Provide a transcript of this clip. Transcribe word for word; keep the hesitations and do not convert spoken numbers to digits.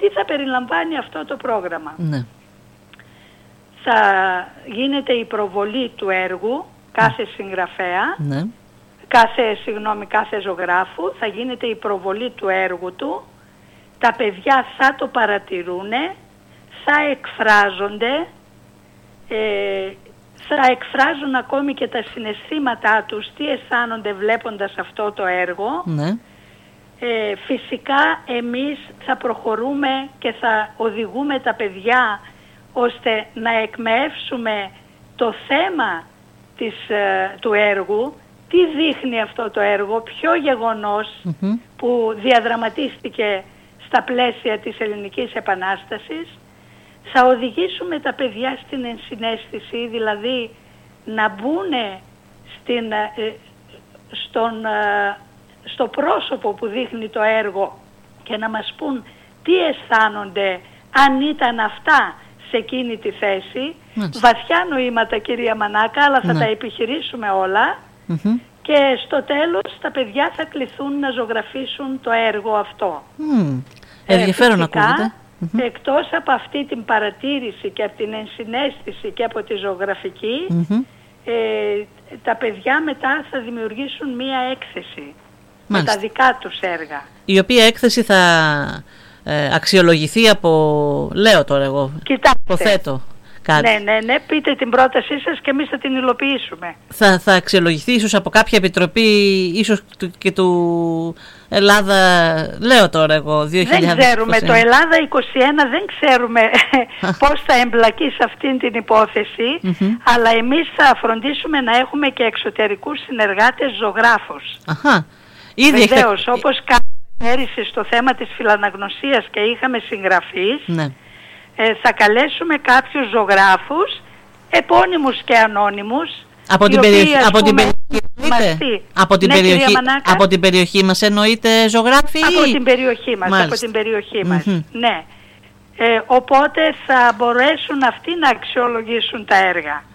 Τι θα περιλαμβάνει αυτό το πρόγραμμα? Ναι. Θα γίνεται η προβολή του έργου κάθε συγγραφέα, Ναι. κάθε, συγγνώμη, κάθε ζωγράφου, θα γίνεται η προβολή του έργου του, τα παιδιά θα το παρατηρούν, θα εκφράζονται, ε, θα εκφράζουν ακόμη και τα συναισθήματά τους, τι αισθάνονται βλέποντας αυτό το έργο. Ναι. Ε, φυσικά εμείς θα προχωρούμε και θα οδηγούμε τα παιδιά ώστε να εκμεεύσουμε το θέμα της, ε, του έργου, τι δείχνει αυτό το έργο, ποιο γεγονός Mm-hmm. που διαδραματίστηκε στα πλαίσια της Ελληνικής Επανάστασης. Θα οδηγήσουμε τα παιδιά στην ενσυναίσθηση, δηλαδή να μπουν στην, ε, στον, ε, στο πρόσωπο που δείχνει το έργο και να μας πούν τι αισθάνονται αν ήταν αυτά σε εκείνη τη θέση. Μάλιστα. Βαθιά νοήματα, κυρία Μανάκα, αλλά θα Ναι. τα επιχειρήσουμε όλα. Mm-hmm. Και στο τέλος τα παιδιά θα κληθούν να ζωγραφίσουν το έργο αυτό. Mm. Ενδιαφέρον ε, ακούγεται. Εκτός από αυτή την παρατήρηση και από την ενσυναίσθηση και από τη ζωγραφική, Mm-hmm. ε, τα παιδιά μετά θα δημιουργήσουν μία έκθεση με Μάλιστα. τα δικά τους έργα. Η οποία έκθεση θα ε, αξιολογηθεί από, λέω τώρα εγώ, Κοιτάξτε, υποθέτω κάτι. ναι, ναι, ναι, πείτε την πρότασή σας και εμείς θα την υλοποιήσουμε. Θα, θα αξιολογηθεί ίσως από κάποια επιτροπή, ίσως του, και του Ελλάδα, λέω τώρα εγώ, δύο χιλιάδες είκοσι ένα. Δεν ξέρουμε, το Ελλάδα είκοσι ένα δεν ξέρουμε πώς θα εμπλακεί σε αυτήν την υπόθεση, Mm-hmm. αλλά εμείς θα φροντίσουμε να έχουμε και εξωτερικούς συνεργάτες ζωγράφους. Αχα. Ήδη Βεβαίως, έχετε... όπως κάναμε πέρυσι στο θέμα της φιλαναγνωσίας και είχαμε συγγραφείς, Ναι. ε, θα καλέσουμε κάποιους ζωγράφους, επώνυμους και ανώνυμους, Από την, οι περιοχή, οποίοι, ας από, την πούμε, περιοχή, μαστοί. από, την Ναι, κυρία περιοχή, Μανάκα. από την περιοχή μας εννοείται ζωγράφοι? Από την περιοχή μας, Μάλιστα. από την περιοχή μας, Mm-hmm. ναι. Ε, οπότε θα μπορέσουν αυτοί να αξιολογήσουν τα έργα.